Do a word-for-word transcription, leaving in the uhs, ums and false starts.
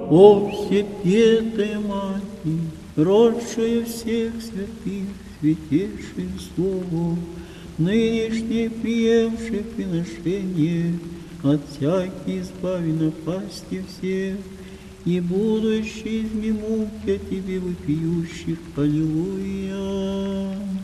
О Всепетая Матерь, родшая всех святых, святейшее Слово, нынешнее приемшее приношение, от всяких избави напасти всех, и будущий изми муки о Тебе вопиющих. Аллилуйя.